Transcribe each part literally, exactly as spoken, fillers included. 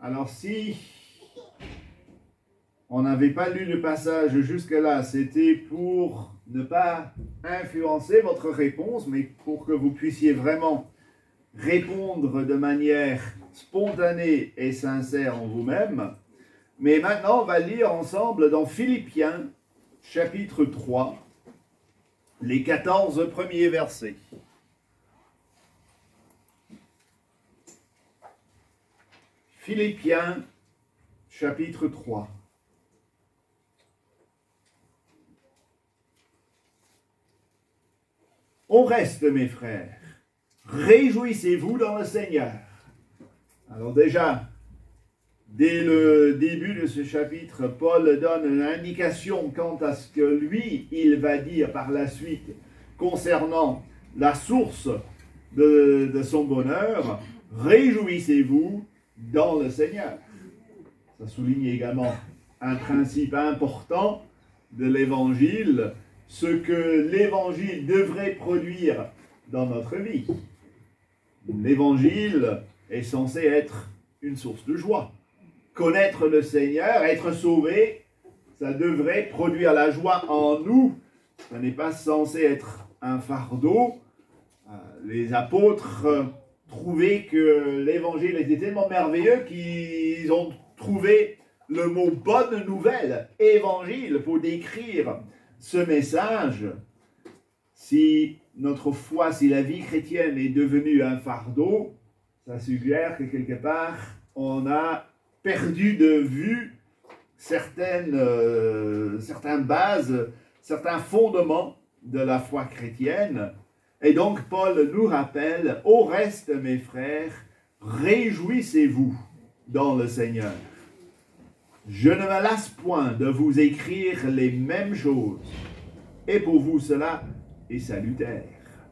Alors si on n'avait pas lu le passage jusque-là, c'était pour ne pas influencer votre réponse, mais pour que vous puissiez vraiment répondre de manière spontanée et sincère en vous-même. Mais maintenant, on va lire ensemble dans Philippiens, chapitre trois, les quatorze premiers versets. Philippiens, chapitre trois. On reste, mes frères, réjouissez-vous dans le Seigneur. Alors déjà, dès le début de ce chapitre, Paul donne une indication quant à ce que lui, il va dire par la suite concernant la source de, de son bonheur. Réjouissez-vous dans le Seigneur. Ça souligne également un principe important de l'Évangile, ce que l'Évangile devrait produire dans notre vie. L'Évangile est censé être une source de joie. Connaître le Seigneur, être sauvé, ça devrait produire la joie en nous. Ça n'est pas censé être un fardeau. Les apôtres trouvaient que l'Évangile était tellement merveilleux qu'ils ont trouvé le mot « bonne nouvelle », « évangile » pour décrire ce message. Si notre foi, si la vie chrétienne est devenue un fardeau, ça suggère que quelque part, on a perdu de vue certaines, euh, certaines bases, certains fondements de la foi chrétienne. Et donc, Paul nous rappelle, « Au reste, mes frères, réjouissez-vous dans le Seigneur. Je ne me lasse point de vous écrire les mêmes choses, et pour vous cela est salutaire. »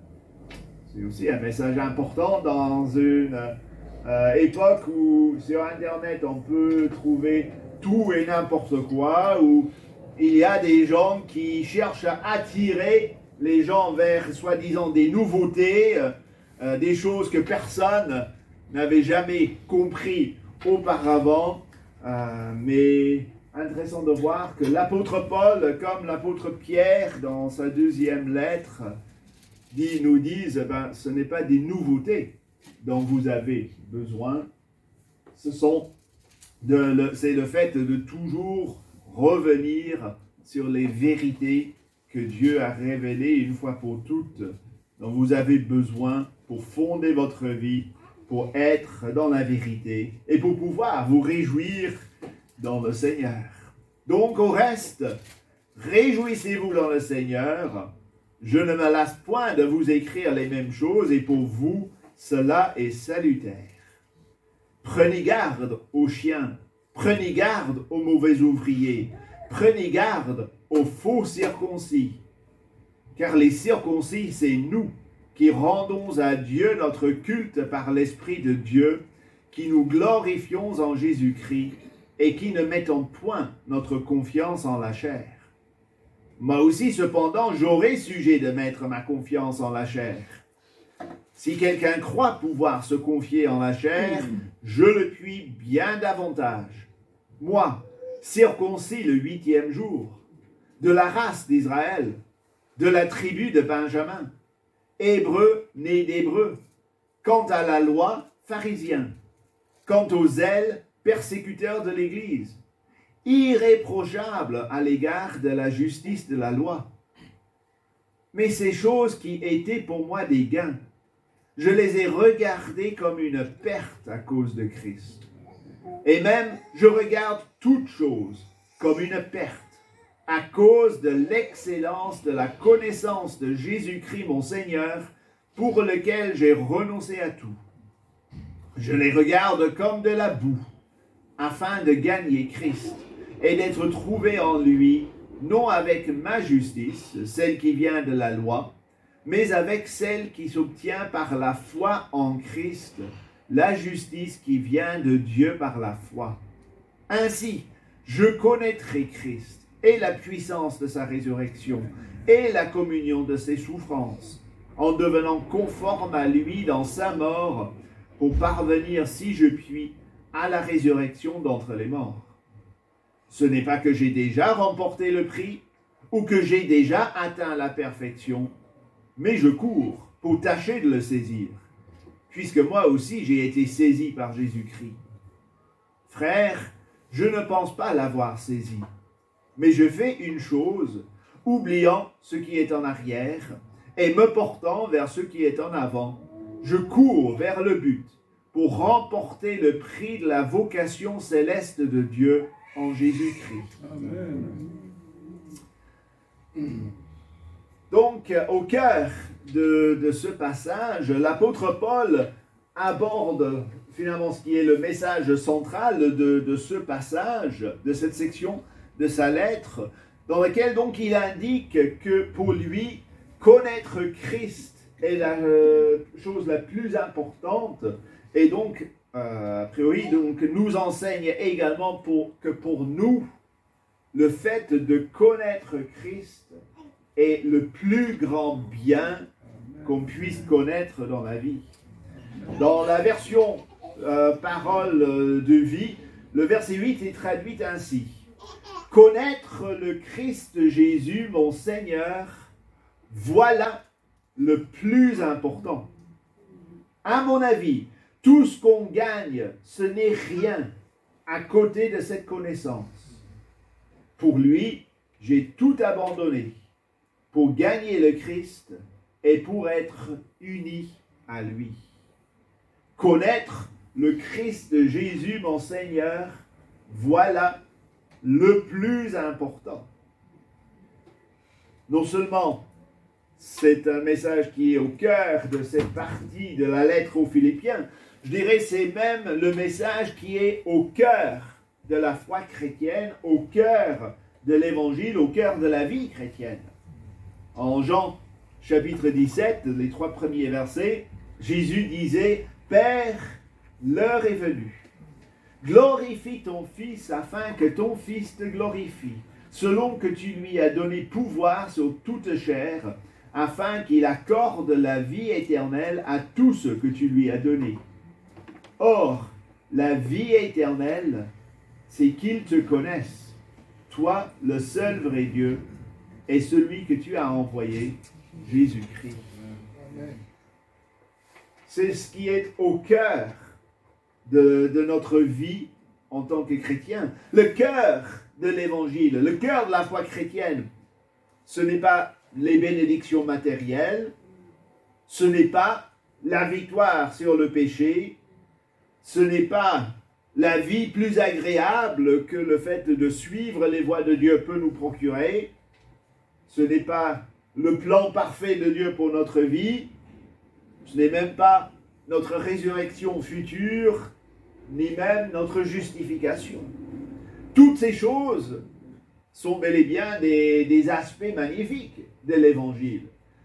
C'est aussi un message important dans une euh, époque où sur Internet on peut trouver tout et n'importe quoi, où il y a des gens qui cherchent à attirer les gens vers soi-disant des nouveautés, euh, des choses que personne n'avait jamais compris auparavant. Euh, mais intéressant de voir que l'apôtre Paul, comme l'apôtre Pierre dans sa deuxième lettre, dit, nous disent, ben, ce n'est pas des nouveautés dont vous avez besoin, ce sont de, le, c'est le fait de toujours revenir sur les vérités que Dieu a révélées une fois pour toutes, dont vous avez besoin pour fonder votre vie, pour être dans la vérité et pour pouvoir vous réjouir dans le Seigneur. Donc au reste, réjouissez-vous dans le Seigneur. Je ne me lasse point de vous écrire les mêmes choses et pour vous, cela est salutaire. Prenez garde aux chiens, prenez garde aux mauvais ouvriers, prenez garde aux faux circoncis. Car les circoncis, c'est nous qui rendons à Dieu notre culte par l'Esprit de Dieu, qui nous glorifions en Jésus-Christ et qui ne mettons point notre confiance en la chair. Moi aussi, cependant, j'aurai sujet de mettre ma confiance en la chair. Si quelqu'un croit pouvoir se confier en la chair, je le puis bien davantage. Moi, circoncis le huitième jour, de la race d'Israël, de la tribu de Benjamin, Hébreu né d'Hébreu, quant à la loi, pharisien, quant aux zèles, persécuteurs de l'Église, irréprochable à l'égard de la justice de la loi. Mais ces choses qui étaient pour moi des gains, je les ai regardées comme une perte à cause de Christ. Et même, je regarde toutes choses comme une perte, à cause de l'excellence de la connaissance de Jésus-Christ mon Seigneur, pour lequel j'ai renoncé à tout. Je les regarde comme de la boue, afin de gagner Christ, et d'être trouvé en lui, non avec ma justice, celle qui vient de la loi, mais avec celle qui s'obtient par la foi en Christ, la justice qui vient de Dieu par la foi. Ainsi, je connaîtrai Christ, et la puissance de sa résurrection, et la communion de ses souffrances, en devenant conforme à lui dans sa mort, pour parvenir, si je puis, à la résurrection d'entre les morts. Ce n'est pas que j'ai déjà remporté le prix ou que j'ai déjà atteint la perfection, mais je cours pour tâcher de le saisir, puisque moi aussi j'ai été saisi par Jésus-Christ. Frère, je ne pense pas l'avoir saisi, mais je fais une chose, oubliant ce qui est en arrière et me portant vers ce qui est en avant. Je cours vers le but pour remporter le prix de la vocation céleste de Dieu en Jésus-Christ. Amen. Donc, au cœur de, de ce passage, l'apôtre Paul aborde finalement ce qui est le message central de, de ce passage, de cette section de sa lettre, dans laquelle donc il indique que pour lui, connaître Christ est la euh, chose la plus importante, et donc, euh, a priori, donc, nous enseigne également pour, que pour nous, le fait de connaître Christ est le plus grand bien qu'on puisse connaître dans la vie. Dans la version euh, parole de vie, le verset huit est traduit ainsi. « Connaître le Christ Jésus, mon Seigneur, voilà le plus important. À mon avis, tout ce qu'on gagne, ce n'est rien à côté de cette connaissance. Pour lui, j'ai tout abandonné pour gagner le Christ et pour être uni à lui. Connaître le Christ de Jésus, mon Seigneur, voilà le plus important. » Non seulement c'est un message qui est au cœur de cette partie de la lettre aux Philippiens, je dirais c'est même le message qui est au cœur de la foi chrétienne, au cœur de l'évangile, au cœur de la vie chrétienne. En Jean chapitre dix-sept, les trois premiers versets, Jésus disait « Père, l'heure est venue. Glorifie ton Fils afin que ton Fils te glorifie, selon que tu lui as donné pouvoir sur toute chair, afin qu'il accorde la vie éternelle à tous ceux que tu lui as donnés. Or, la vie éternelle, c'est qu'ils te connaissent, toi, le seul vrai Dieu, et celui que tu as envoyé, Jésus-Christ. » C'est ce qui est au cœur de, de notre vie en tant que chrétien. Le cœur de l'évangile, le cœur de la foi chrétienne, ce n'est pas les bénédictions matérielles, ce n'est pas la victoire sur le péché, ce n'est pas la vie plus agréable que le fait de suivre les voies de Dieu peut nous procurer, ce n'est pas le plan parfait de Dieu pour notre vie, ce n'est même pas notre résurrection future, ni même notre justification. Toutes ces choses sont bel et bien des, des aspects magnifiques de l'Évangile,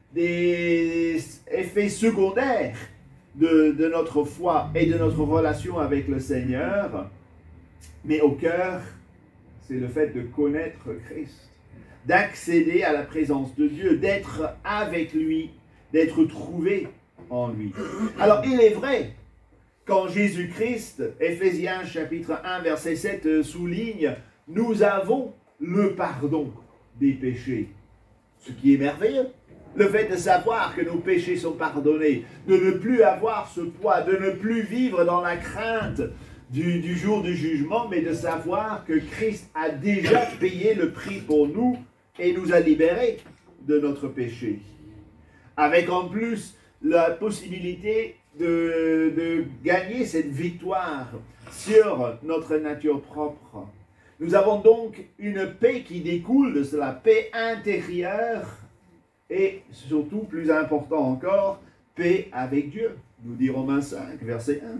des effets secondaires de, de notre foi et de notre relation avec le Seigneur, mais au cœur, c'est le fait de connaître Christ, d'accéder à la présence de Dieu, d'être avec lui, d'être trouvé en lui. Alors, il est vrai, quand Jésus-Christ, Éphésiens chapitre un, verset sept, souligne, nous avons le pardon des péchés. Ce qui est merveilleux. Le fait de savoir que nos péchés sont pardonnés, de ne plus avoir ce poids, de ne plus vivre dans la crainte du, du jour du jugement, mais de savoir que Christ a déjà payé le prix pour nous et nous a libérés de notre péché. Avec en plus la possibilité de, de gagner cette victoire sur notre nature propre. Nous avons donc une paix qui découle de cela, paix intérieure et surtout, plus important encore, paix avec Dieu, nous dit Romains cinq, verset un.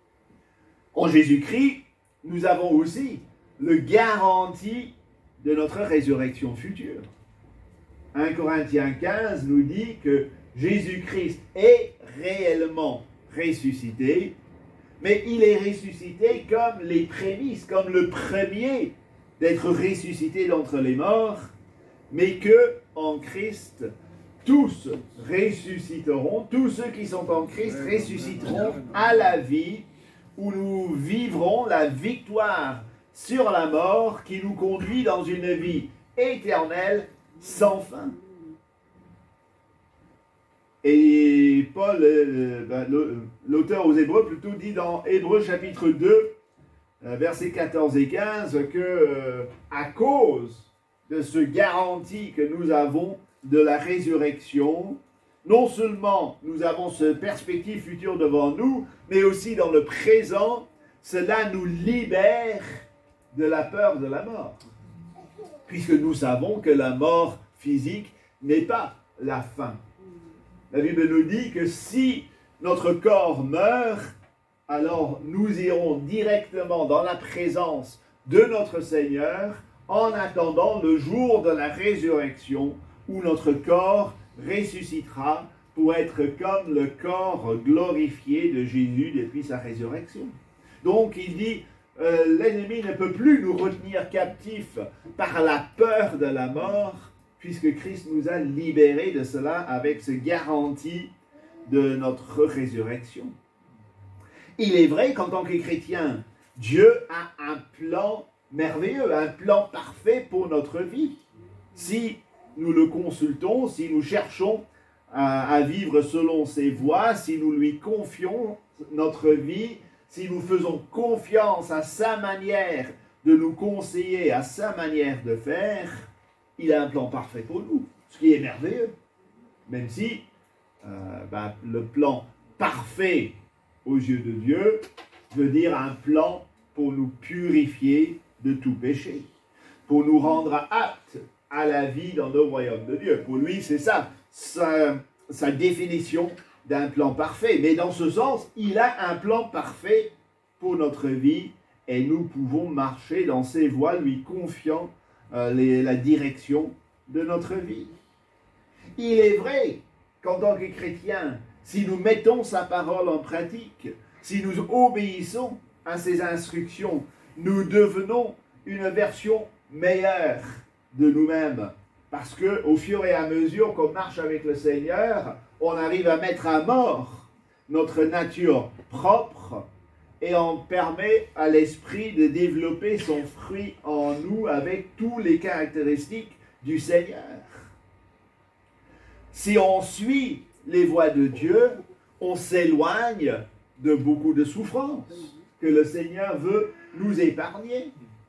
En Jésus-Christ, nous avons aussi le garantie de notre résurrection future. un Corinthiens quinze nous dit que Jésus-Christ est réellement ressuscité, mais il est ressuscité comme les prémices, comme le premier d'être ressuscité d'entre les morts, mais que en Christ, tous ressusciteront, tous ceux qui sont en Christ ressusciteront à la vie où nous vivrons la victoire sur la mort qui nous conduit dans une vie éternelle sans fin. Et Paul, euh, ben, l'auteur aux Hébreux, plutôt dit dans Hébreux chapitre deux, versets quatorze et quinze, que euh, à cause de ce garantie que nous avons de la résurrection, non seulement nous avons cette perspective future devant nous, mais aussi dans le présent, cela nous libère de la peur de la mort. Puisque nous savons que la mort physique n'est pas la fin. La Bible nous dit que si notre corps meurt, alors nous irons directement dans la présence de notre Seigneur en attendant le jour de la résurrection où notre corps ressuscitera pour être comme le corps glorifié de Jésus depuis sa résurrection. Donc il dit, euh, l'ennemi ne peut plus nous retenir captifs par la peur de la mort, puisque Christ nous a libérés de cela avec ce garantie de notre résurrection. Il est vrai qu'en tant que chrétien, Dieu a un plan merveilleux, un plan parfait pour notre vie. Si nous le consultons, si nous cherchons à, à vivre selon ses voies, si nous lui confions notre vie, si nous faisons confiance à sa manière de nous conseiller, à sa manière de faire, il a un plan parfait pour nous, ce qui est merveilleux. Même si euh, ben, le plan parfait aux yeux de Dieu veut dire un plan pour nous purifier de tout péché, pour nous rendre aptes à la vie dans le royaume de Dieu. Pour lui, c'est ça, sa, sa définition d'un plan parfait. Mais dans ce sens, il a un plan parfait pour notre vie et nous pouvons marcher dans ses voies, lui confiant euh, les, la direction de notre vie. Il est vrai qu'en tant que chrétiens, si nous mettons sa parole en pratique, si nous obéissons à ses instructions, nous devenons une version meilleure de nous-mêmes. Parce qu'au fur et à mesure qu'on marche avec le Seigneur, on arrive à mettre à mort notre nature propre et on permet à l'esprit de développer son fruit en nous avec toutes les caractéristiques du Seigneur. Si on suit les voies de Dieu, on s'éloigne de beaucoup de souffrances que le Seigneur veut nous épargner.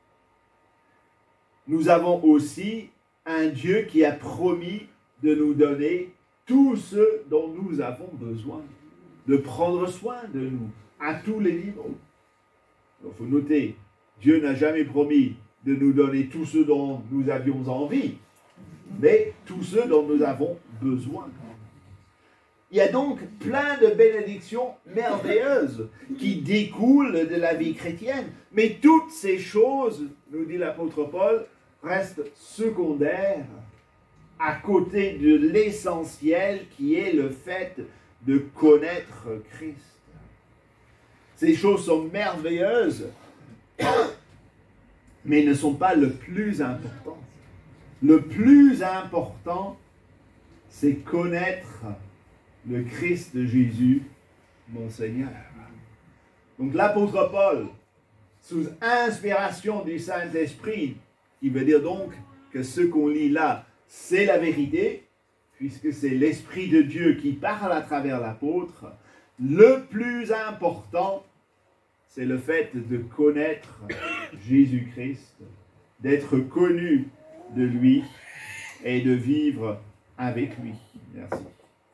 Nous avons aussi un Dieu qui a promis de nous donner tout ce dont nous avons besoin, de prendre soin de nous à tous les niveaux. Il faut noter, Dieu n'a jamais promis de nous donner tout ce dont nous avions envie, mais tout ce dont nous avons besoin. Il y a donc plein de bénédictions merveilleuses qui découlent de la vie chrétienne, mais toutes ces choses, nous dit l'apôtre Paul, restent secondaires à côté de l'essentiel qui est le fait de connaître Christ. Ces choses sont merveilleuses, mais ne sont pas le plus important. Le plus important, c'est connaître le Christ de Jésus, mon Seigneur. Donc l'apôtre Paul, sous inspiration du Saint-Esprit, il veut dire donc que ce qu'on lit là, c'est la vérité, puisque c'est l'Esprit de Dieu qui parle à travers l'apôtre. Le plus important, c'est le fait de connaître Jésus-Christ, d'être connu de lui et de vivre avec lui. Merci.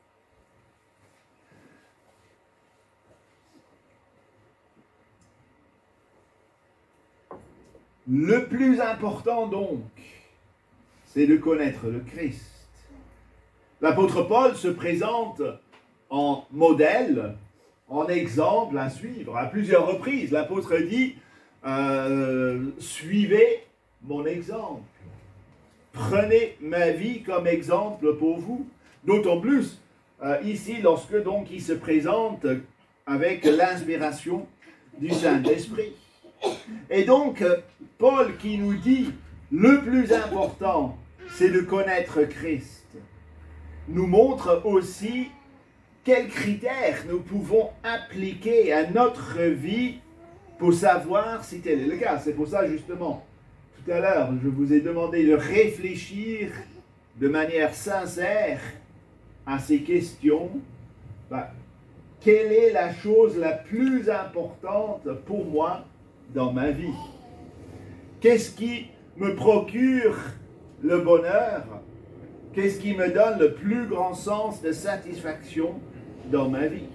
Le plus important donc, c'est de connaître le Christ. L'apôtre Paul se présente en modèle, en exemple à suivre. À plusieurs reprises, l'apôtre dit euh, « Suivez mon exemple. Prenez ma vie comme exemple pour vous. » D'autant plus, euh, ici, lorsque donc il se présente avec l'inspiration du Saint-Esprit. Et donc, Paul qui nous dit « Le plus important, c'est de connaître Christ », nous montre aussi quels critères nous pouvons appliquer à notre vie pour savoir si tel est le cas. C'est pour ça, justement, tout à l'heure, je vous ai demandé de réfléchir de manière sincère à ces questions. Ben, quelle est la chose la plus importante pour moi dans ma vie? Qu'est-ce qui me procure le bonheur? Qu'est-ce qui me donne le plus grand sens de satisfaction dans ma vie?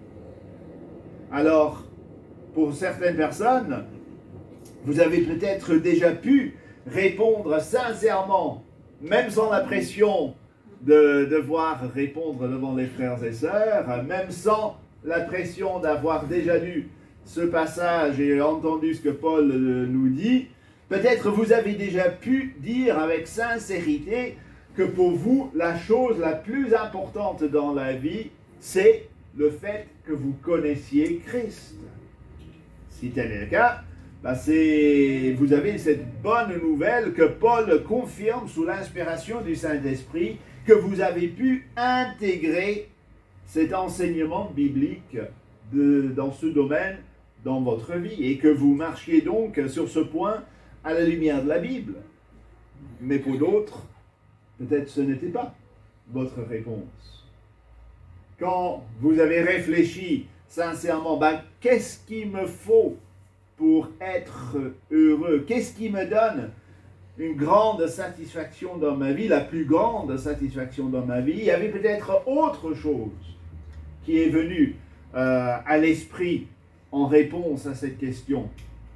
Alors, pour certaines personnes, vous avez peut-être déjà pu répondre sincèrement, même sans la pression de devoir répondre devant les frères et sœurs, même sans la pression d'avoir déjà lu ce passage et entendu ce que Paul nous dit. Peut-être vous avez déjà pu dire avec sincérité que pour vous, la chose la plus importante dans la vie, c'est le fait que vous connaissiez Christ. Si tel est le cas, ben c'est, vous avez cette bonne nouvelle que Paul confirme sous l'inspiration du Saint-Esprit, que vous avez pu intégrer cet enseignement biblique de, dans ce domaine dans votre vie et que vous marchiez donc sur ce point à la lumière de la Bible. Mais pour d'autres, peut-être ce n'était pas votre réponse. Quand vous avez réfléchi sincèrement, ben, qu'est-ce qu'il me faut pour être heureux? Qu'est-ce qui me donne une grande satisfaction dans ma vie, la plus grande satisfaction dans ma vie? Il y avait peut-être autre chose qui est venue euh, à l'esprit en réponse à cette question.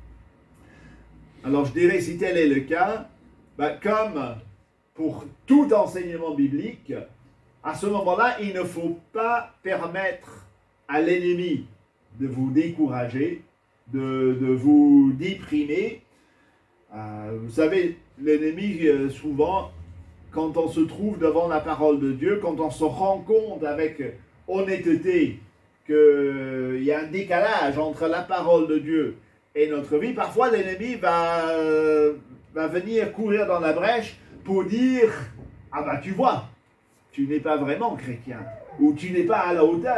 Alors je dirais, si tel est le cas, ben, comme pour tout enseignement biblique, à ce moment-là, il ne faut pas permettre à l'ennemi de vous décourager, de, de vous déprimer. Euh, vous savez, l'ennemi, euh, souvent, quand on se trouve devant la parole de Dieu, quand on se rend compte avec honnêteté qu'il euh, y a un décalage entre la parole de Dieu et notre vie, parfois l'ennemi va, euh, va venir courir dans la brèche pour dire « Ah ben tu vois, tu n'es pas vraiment chrétien, ou tu n'es pas à la hauteur. »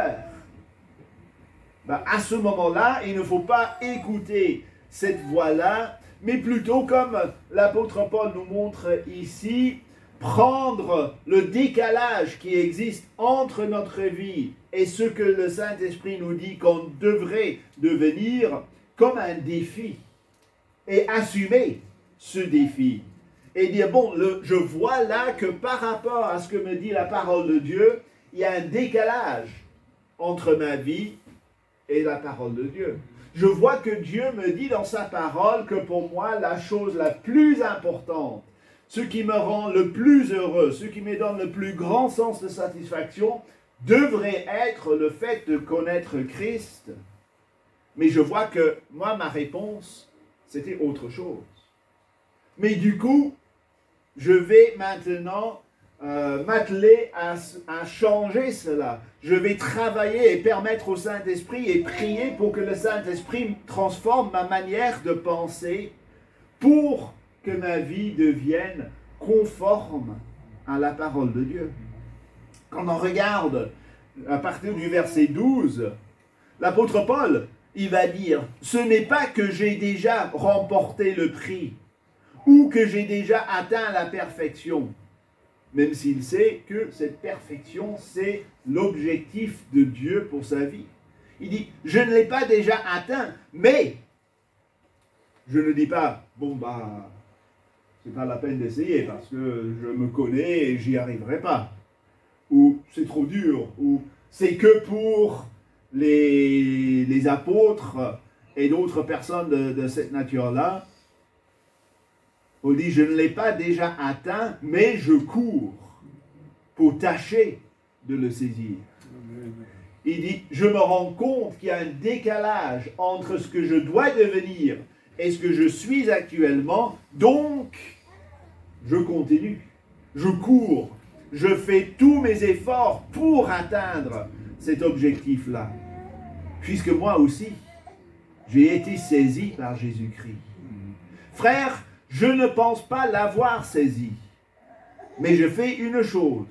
Ben, à ce moment-là, il ne faut pas écouter cette voix-là, mais plutôt, comme l'apôtre Paul nous montre ici, prendre le décalage qui existe entre notre vie et ce que le Saint-Esprit nous dit qu'on devrait devenir comme un défi, et assumer ce défi. Et dire, bon, le, je vois là que par rapport à ce que me dit la parole de Dieu, il y a un décalage entre ma vie et la parole de Dieu. Je vois que Dieu me dit dans sa parole que pour moi, la chose la plus importante, ce qui me rend le plus heureux, ce qui me donne le plus grand sens de satisfaction, devrait être le fait de connaître Christ. Mais je vois que moi, ma réponse, c'était autre chose. Mais du coup, je vais maintenant euh, m'atteler à, à changer cela. Je vais travailler et permettre au Saint-Esprit et prier pour que le Saint-Esprit transforme ma manière de penser pour que ma vie devienne conforme à la parole de Dieu. Quand on regarde à partir du verset douze, l'apôtre Paul, il va dire, ce n'est pas que j'ai déjà remporté le prix ou que j'ai déjà atteint la perfection, même s'il sait que cette perfection, c'est l'objectif de Dieu pour sa vie. Il dit, je ne l'ai pas déjà atteint, mais je ne dis pas, bon bah, c'est pas la peine d'essayer parce que je me connais et j'y arriverai pas. Ou c'est trop dur, ou c'est que pour les, les apôtres et d'autres personnes de, de cette nature-là. On dit, je ne l'ai pas déjà atteint, mais je cours pour tâcher de le saisir. Il dit, je me rends compte qu'il y a un décalage entre ce que je dois devenir et ce que je suis actuellement, donc je continue, je cours, je fais tous mes efforts pour atteindre cet objectif-là. Puisque moi aussi, j'ai été saisi par Jésus-Christ. Frère, je ne pense pas l'avoir saisi, mais je fais une chose,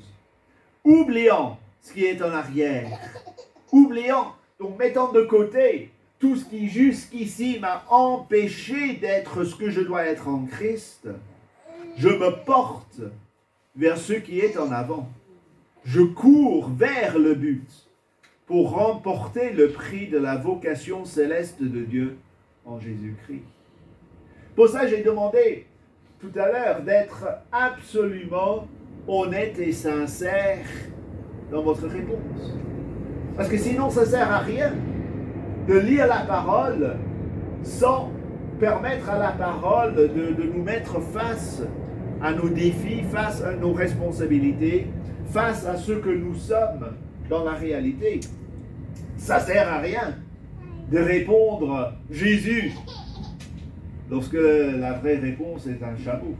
oubliant ce qui est en arrière, oubliant, donc mettant de côté tout ce qui jusqu'ici m'a empêché d'être ce que je dois être en Christ, je me porte vers ce qui est en avant. Je cours vers le but pour remporter le prix de la vocation céleste de Dieu en Jésus-Christ. Pour ça, j'ai demandé tout à l'heure d'être absolument honnête et sincère dans votre réponse. Parce que sinon, ça ne sert à rien de lire la parole sans permettre à la parole de, de nous mettre face à nos défis, face à nos responsabilités, face à ce que nous sommes dans la réalité. Ça ne sert à rien de répondre « Jésus » lorsque la vraie réponse est un chameau.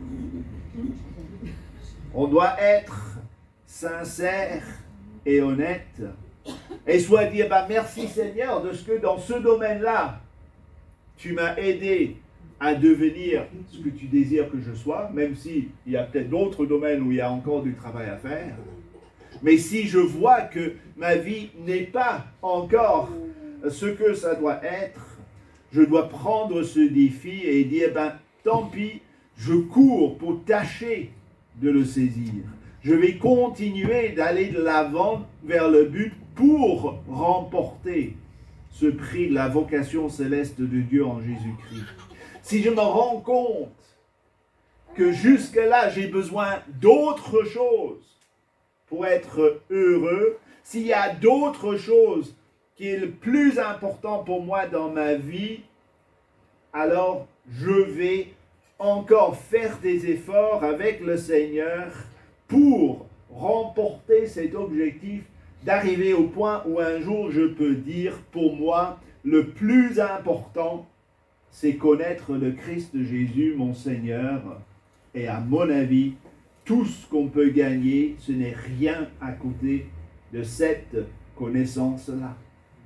On doit être sincère et honnête et soit dire bah, « Merci Seigneur de ce que dans ce domaine-là, tu m'as aidé à devenir ce que tu désires que je sois, même s'il y a peut-être d'autres domaines où il y a encore du travail à faire. Mais si je vois que ma vie n'est pas encore ce que ça doit être, je dois prendre ce défi et dire, ben, tant pis, je cours pour tâcher de le saisir. Je vais continuer d'aller de l'avant vers le but pour remporter ce prix de la vocation céleste de Dieu en Jésus-Christ. Si je me rends compte que jusque-là, j'ai besoin d'autre chose pour être heureux, s'il y a d'autres choses qui est le plus important pour moi dans ma vie, alors je vais encore faire des efforts avec le Seigneur pour remporter cet objectif d'arriver au point où un jour je peux dire, pour moi, le plus important, c'est connaître le Christ Jésus, mon Seigneur, et à mon avis, tout ce qu'on peut gagner, ce n'est rien à côté de cette connaissance-là.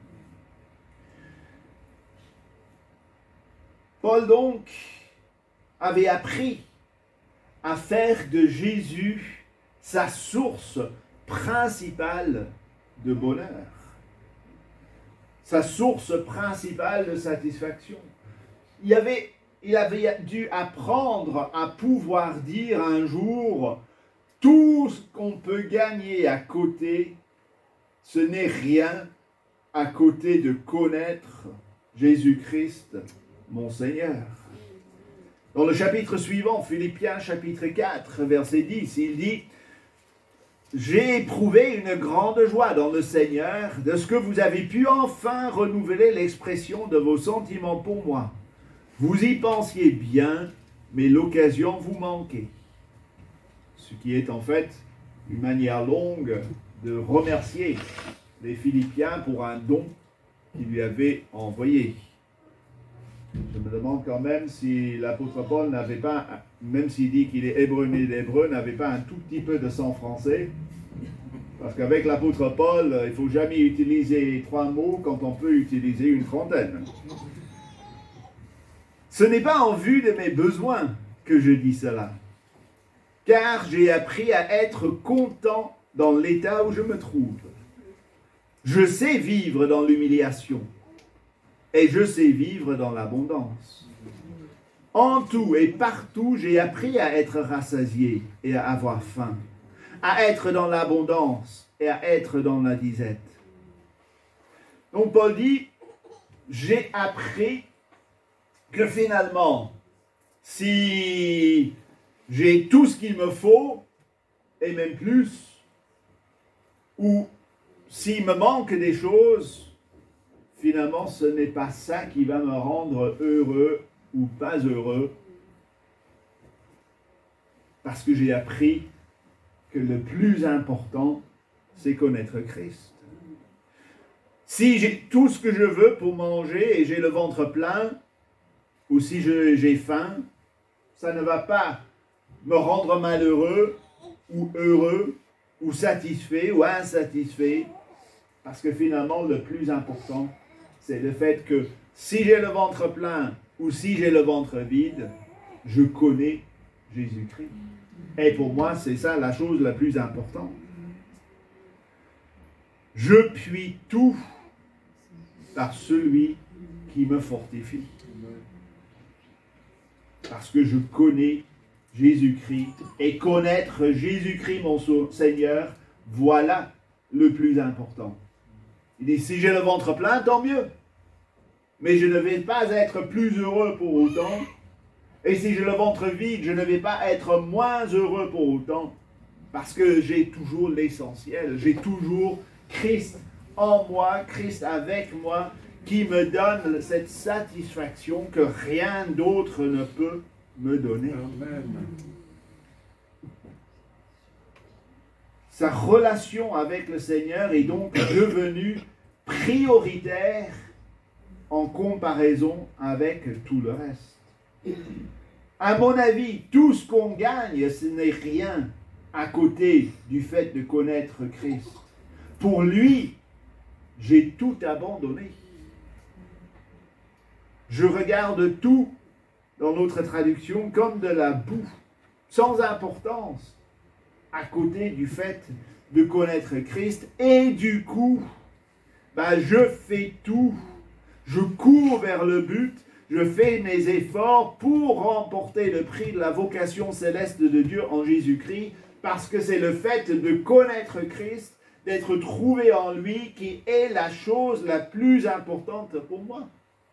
Paul donc avait appris à faire de Jésus sa source principale de bonheur, sa source principale de satisfaction. Il avait, il avait dû apprendre à pouvoir dire un jour, tout ce qu'on peut gagner à côté, ce n'est rien à côté de connaître Jésus-Christ, mon Seigneur. Dans le chapitre suivant, Philippiens chapitre quatre, verset dix, il dit « J'ai éprouvé une grande joie dans le Seigneur de ce que vous avez pu enfin renouveler l'expression de vos sentiments pour moi. Vous y pensiez bien, mais l'occasion vous manquait. » Ce qui est en fait une manière longue de remercier les Philippiens pour un don qu'ils lui avaient envoyé. Je me demande quand même si l'apôtre Paul n'avait pas, même s'il dit qu'il est hébreu né d'hébreu, n'avait pas un tout petit peu de sang français. Parce qu'avec l'apôtre Paul, il ne faut jamais utiliser trois mots quand on peut utiliser une trentaine. Ce n'est pas en vue de mes besoins que je dis cela, car j'ai appris à être content dans l'état où je me trouve. Je sais vivre dans l'humiliation. Et je sais vivre dans l'abondance. En tout et partout, j'ai appris à être rassasié et à avoir faim, à être dans l'abondance et à être dans la disette. Donc Paul dit, j'ai appris que finalement, si j'ai tout ce qu'il me faut, et même plus, ou s'il me manque des choses, finalement, ce n'est pas ça qui va me rendre heureux ou pas heureux, parce que j'ai appris que le plus important, c'est connaître Christ. Si j'ai tout ce que je veux pour manger et j'ai le ventre plein, ou si je, j'ai faim, ça ne va pas me rendre malheureux ou heureux ou satisfait ou insatisfait, parce que finalement, le plus important, c'est le fait que si j'ai le ventre plein ou si j'ai le ventre vide, je connais Jésus-Christ. Et pour moi, c'est ça la chose la plus importante. Je puis tout par celui qui me fortifie. Parce que je connais Jésus-Christ. Et connaître Jésus-Christ, mon Seigneur, voilà le plus important. Il dit, si j'ai le ventre plein, tant mieux. Mais je ne vais pas être plus heureux pour autant. Et si j'ai le ventre vide, je ne vais pas être moins heureux pour autant. Parce que j'ai toujours l'essentiel. J'ai toujours Christ en moi, Christ avec moi, qui me donne cette satisfaction que rien d'autre ne peut me donner. Amen. Sa relation avec le Seigneur est donc devenue prioritaire en comparaison avec tout le reste. À mon avis, tout ce qu'on gagne, ce n'est rien à côté du fait de connaître Christ. Pour lui, j'ai tout abandonné. Je regarde tout, dans notre traduction, comme de la boue, sans importance, à côté du fait de connaître Christ. Et du coup, ben, je fais tout. Je cours vers le but. Je fais mes efforts pour remporter le prix de la vocation céleste de Dieu en Jésus-Christ, parce que c'est le fait de connaître Christ, d'être trouvé en lui, qui est la chose la plus importante pour moi.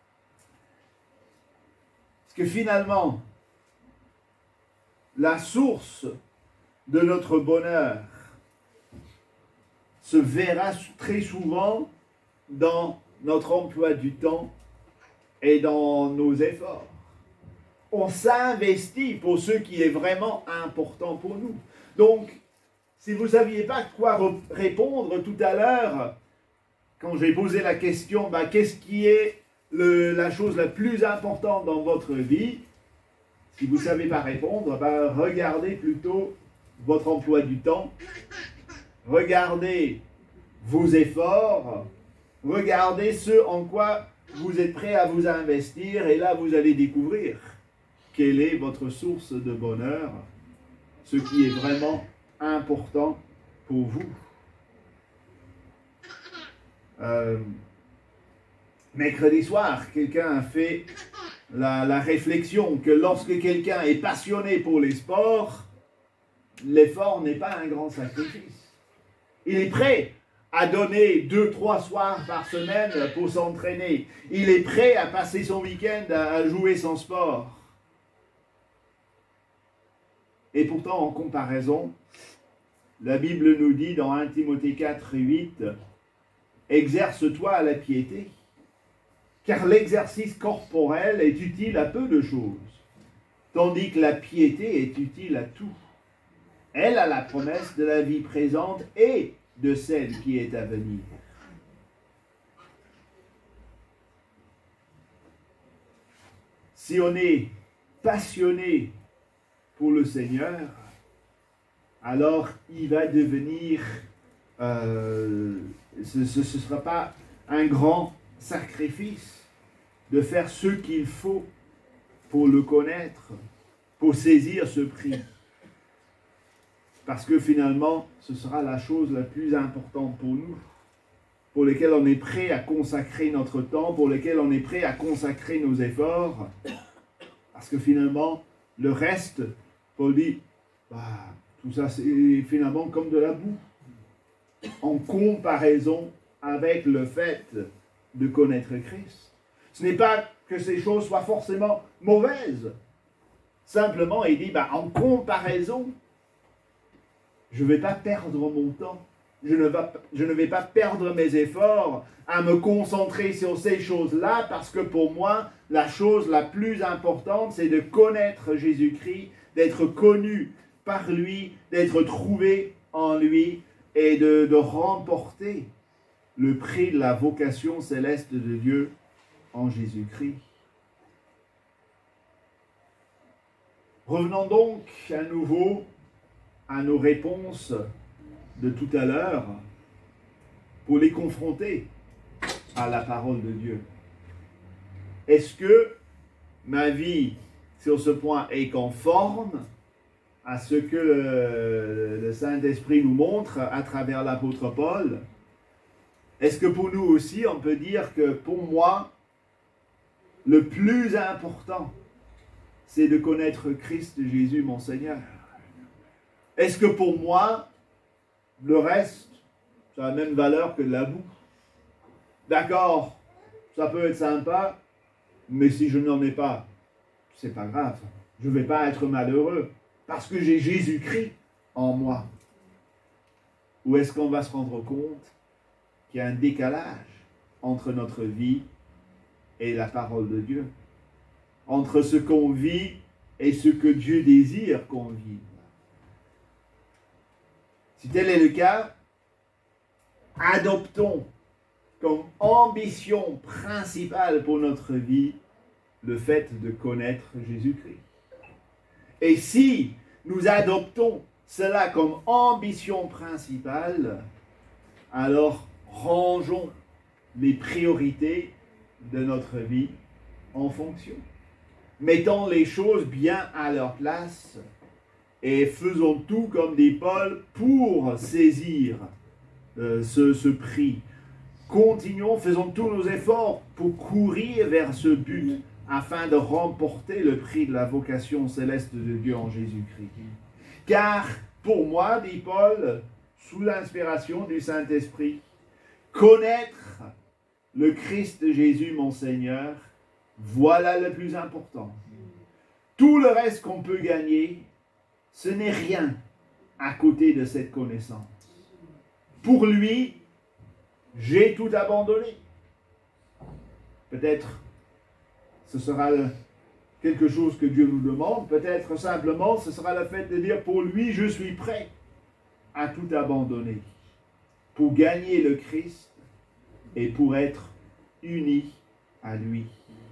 Parce que finalement, la source de notre bonheur se verra très souvent dans notre emploi du temps et dans nos efforts. On s'investit pour ce qui est vraiment important pour nous. Donc, si vous ne saviez pas quoi re- répondre tout à l'heure, quand j'ai posé la question, bah, qu'est-ce qui est le, la chose la plus importante dans votre vie? Si vous ne savez pas répondre, bah, regardez plutôt votre emploi du temps, regardez vos efforts, regardez ce en quoi vous êtes prêt à vous investir, et là vous allez découvrir quelle est votre source de bonheur, ce qui est vraiment important pour vous. Euh, mercredi soir, quelqu'un a fait la, la réflexion que lorsque quelqu'un est passionné pour les sports, l'effort n'est pas un grand sacrifice. Il est prêt à donner deux, trois soirs par semaine pour s'entraîner. Il est prêt à passer son week-end à jouer son sport. Et pourtant, en comparaison, la Bible nous dit dans un Timothée quatre, huit, « Exerce-toi à la piété, car l'exercice corporel est utile à peu de choses, tandis que la piété est utile à tout. Elle a la promesse de la vie présente et de celle qui est à venir. » Si on est passionné pour le Seigneur, alors il va devenir, euh, ce ne sera pas un grand sacrifice de faire ce qu'il faut pour le connaître, pour saisir ce prix. Parce que finalement, ce sera la chose la plus importante pour nous, pour laquelle on est prêt à consacrer notre temps, pour laquelle on est prêt à consacrer nos efforts. Parce que finalement, le reste, Paul dit, bah, tout ça c'est finalement comme de la boue, en comparaison avec le fait de connaître Christ. Ce n'est pas que ces choses soient forcément mauvaises. Simplement, il dit, bah, en comparaison, je ne vais pas perdre mon temps. Je ne, vais, je ne vais pas perdre mes efforts à me concentrer sur ces choses-là, parce que pour moi, la chose la plus importante, c'est de connaître Jésus-Christ, d'être connu par lui, d'être trouvé en lui et de, de remporter le prix de la vocation céleste de Dieu en Jésus-Christ. Revenons donc à nouveau à nos réponses de tout à l'heure pour les confronter à la parole de Dieu. Est-ce que ma vie sur ce point est conforme à ce que le, le Saint-Esprit nous montre à travers l'apôtre Paul? Est-ce que pour nous aussi, on peut dire que pour moi, le plus important, c'est de connaître Christ Jésus, mon Seigneur. Est-ce que pour moi, le reste, ça a la même valeur que de la boue? D'accord, ça peut être sympa, mais si je n'en ai pas, c'est pas grave. Je ne vais pas être malheureux parce que j'ai Jésus-Christ en moi. Ou est-ce qu'on va se rendre compte qu'il y a un décalage entre notre vie et la parole de Dieu, entre ce qu'on vit et ce que Dieu désire qu'on vive? Si tel est le cas, adoptons comme ambition principale pour notre vie le fait de connaître Jésus-Christ. Et si nous adoptons cela comme ambition principale, alors rangeons les priorités de notre vie en fonction. Mettons les choses bien à leur place et faisons tout comme des Paul pour saisir euh, ce, ce prix. Continuons, faisons tous nos efforts pour courir vers ce but afin de remporter le prix de la vocation céleste de Dieu en Jésus-Christ. Car pour moi, dit Paul, sous l'inspiration du Saint-Esprit, connaître le Christ Jésus, mon Seigneur, voilà le plus important. Tout le reste qu'on peut gagner, ce n'est rien à côté de cette connaissance. Pour lui, j'ai tout abandonné. Peut-être ce sera quelque chose que Dieu nous demande, peut-être simplement ce sera le fait de dire pour lui, je suis prêt à tout abandonner pour gagner le Christ et pour être uni à lui.